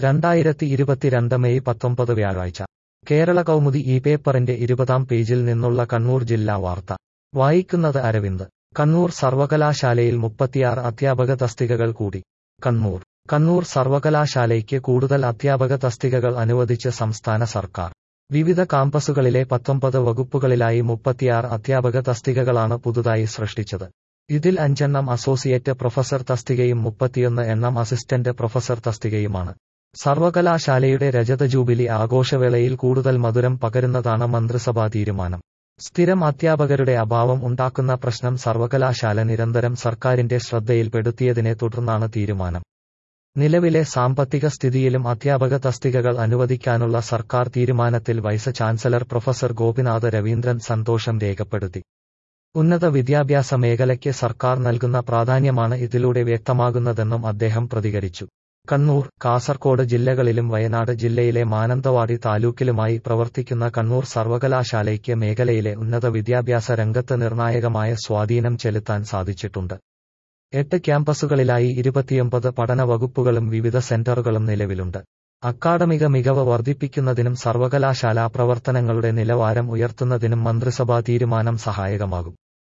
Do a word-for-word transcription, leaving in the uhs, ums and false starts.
രണ്ടായിരത്തി ഇരുപത്തിരണ്ട് മെയ് പത്തൊമ്പത് വ്യാഴാഴ്ച കേരള കൗമുദി ഈ പേപ്പറിന്റെ ഇരുപതാം പേജിൽ നിന്നുള്ള കണ്ണൂർ ജില്ലാ വാർത്ത വായിക്കുന്നത് അരവിന്ദ്. കണ്ണൂർ സർവകലാശാലയിൽ മുപ്പത്തിയാറ് അധ്യാപക തസ്തികകൾ കൂടി. കണ്ണൂർ കണ്ണൂർ സർവകലാശാലയ്ക്ക് കൂടുതൽ അധ്യാപക തസ്തികകൾ അനുവദിച്ച് സംസ്ഥാന സർക്കാർ. വിവിധ കാമ്പസുകളിലെ പത്തൊമ്പത് വകുപ്പുകളിലായി മുപ്പത്തിയാറ് അധ്യാപക തസ്തികകളാണ് പുതുതായി സൃഷ്ടിച്ചത്. ഇതിൽ അഞ്ചെണ്ണം അസോസിയേറ്റ് പ്രൊഫസർ തസ്തികയും മുപ്പത്തിയൊന്ന് എണ്ണം അസിസ്റ്റന്റ് പ്രൊഫസർ തസ്തികയുമാണ്. സർവകലാശാലയുടെ രജത ജൂബിലി ആഘോഷവേളയിൽ കൂടുതൽ മധുരം പകരുന്നതാണ് മന്ത്രിസഭാ തീരുമാനം. സ്ഥിരം അധ്യാപകരുടെ അഭാവം ഉണ്ടാക്കുന്ന പ്രശ്നം സർവകലാശാല നിരന്തരം സർക്കാരിന്റെ ശ്രദ്ധയിൽപ്പെടുത്തിയതിനെ തുടർന്നാണ് തീരുമാനം. നിലവിലെ സാമ്പത്തിക സ്ഥിതിയിലും അധ്യാപക തസ്തികകൾ അനുവദിക്കാനുള്ള സർക്കാർ തീരുമാനത്തിൽ vice chancellor professor Gopinatha Raveendran സന്തോഷം രേഖപ്പെടുത്തി. ഉന്നത വിദ്യാഭ്യാസ മേഖലയ്ക്ക് സർക്കാർ നൽകുന്ന പ്രാധാന്യമാണ് ഇതിലൂടെ വ്യക്തമാകുന്നതെന്നും അദ്ദേഹം പ്രതികരിച്ചു. കണ്ണൂർ, കാസർകോട് ജില്ലകളിലും വയനാട് ജില്ലയിലെ മാനന്തവാടി താലൂക്കിലുമായി പ്രവർത്തിക്കുന്ന കണ്ണൂർ സർവകലാശാലയ്ക്ക് മേഖലയിലെ ഉന്നത വിദ്യാഭ്യാസ രംഗത്ത് നിർണായകമായ സ്വാധീനം ചെലുത്താൻ സാധിച്ചിട്ടുണ്ട്. എട്ട് ക്യാമ്പസുകളിലായി ഇരുപത്തിയൊമ്പത് പഠന വകുപ്പുകളും വിവിധ സെന്ററുകളും നിലവിലുണ്ട്. അക്കാഡമിക മികവ് വർദ്ധിപ്പിക്കുന്നതിനും സർവകലാശാലാ പ്രവർത്തനങ്ങളുടെ നിലവാരം ഉയർത്തുന്നതിനും മന്ത്രിസഭാ തീരുമാനം സഹായകമാകും.